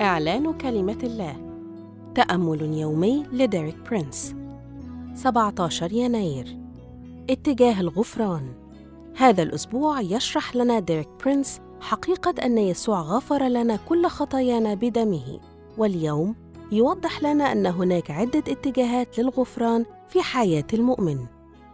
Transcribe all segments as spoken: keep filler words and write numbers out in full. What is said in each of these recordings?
إعلان كلمة الله. تأمل يومي لديريك برينس. سبعة عشر يناير. اتجاه الغفران. هذا الأسبوع يشرح لنا ديريك برينس حقيقة أن يسوع غفر لنا كل خطايانا بدمه، واليوم يوضح لنا أن هناك عدة اتجاهات للغفران في حياة المؤمن.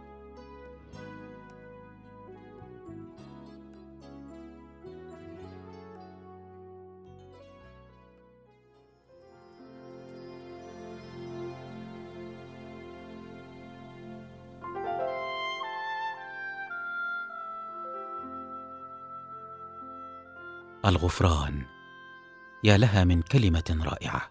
الغفران، يا لها من كلمة رائعة!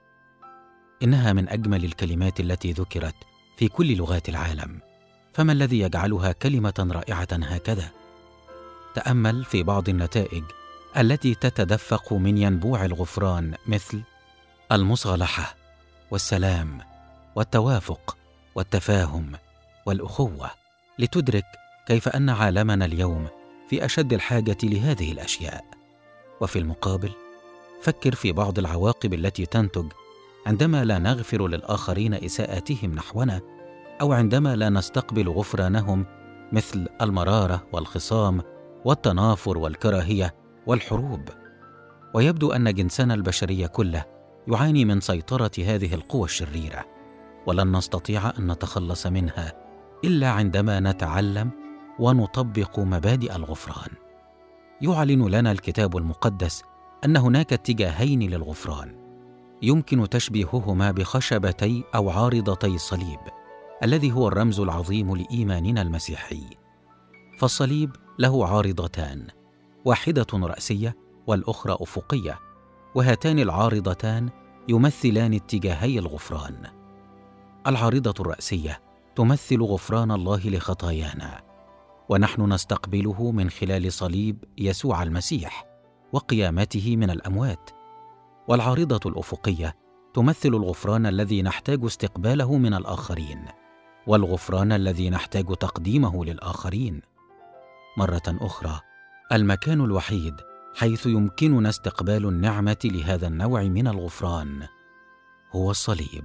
إنها من أجمل الكلمات التي ذكرت في كل لغات العالم، فما الذي يجعلها كلمة رائعة هكذا؟ تأمل في بعض النتائج التي تتدفق من ينبوع الغفران، مثل المصالحة والسلام والتوافق والتفاهم والأخوة، لتدرك كيف أن عالمنا اليوم في أشد الحاجة لهذه الأشياء. وفي المقابل، فكر في بعض العواقب التي تنتج عندما لا نغفر للآخرين إساءاتهم نحونا، أو عندما لا نستقبل غفرانهم، مثل المرارة والخصام والتنافر والكراهية والحروب. ويبدو أن جنسنا البشري كله يعاني من سيطرة هذه القوى الشريرة، ولن نستطيع أن نتخلص منها إلا عندما نتعلم ونطبق مبادئ الغفران. يعلن لنا الكتاب المقدس أن هناك اتجاهين للغفران، يمكن تشبيههما بخشبتي أو عارضتي الصليب، الذي هو الرمز العظيم لإيماننا المسيحي. فالصليب له عارضتان، واحدة رأسية والأخرى أفقية، وهاتان العارضتان يمثلان اتجاهي الغفران. العارضة الرأسية تمثل غفران الله لخطايانا، ونحن نستقبله من خلال صليب يسوع المسيح وقيامته من الأموات. والعارضة الأفقية تمثل الغفران الذي نحتاج استقباله من الآخرين، والغفران الذي نحتاج تقديمه للآخرين. مرة أخرى، المكان الوحيد حيث يمكننا استقبال النعمة لهذا النوع من الغفران هو الصليب.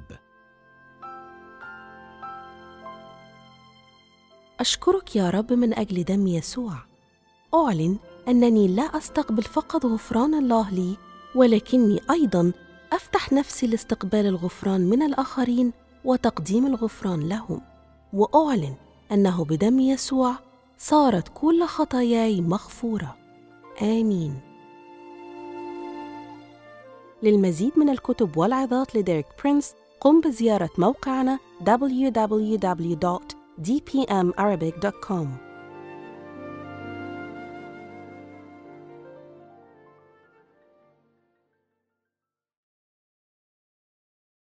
أشكرك يا رب من أجل دم يسوع. أعلن أنني لا أستقبل فقط غفران الله لي، ولكني أيضاً أفتح نفسي لاستقبال الغفران من الآخرين وتقديم الغفران لهم. وأعلن أنه بدم يسوع صارت كل خطاياي مغفورة. آمين. للمزيد من الكتب والعظات لديريك برينس، قم بزيارة موقعنا دبليو دبليو دبليو دوت دي بي إم أرابيك دوت كوم.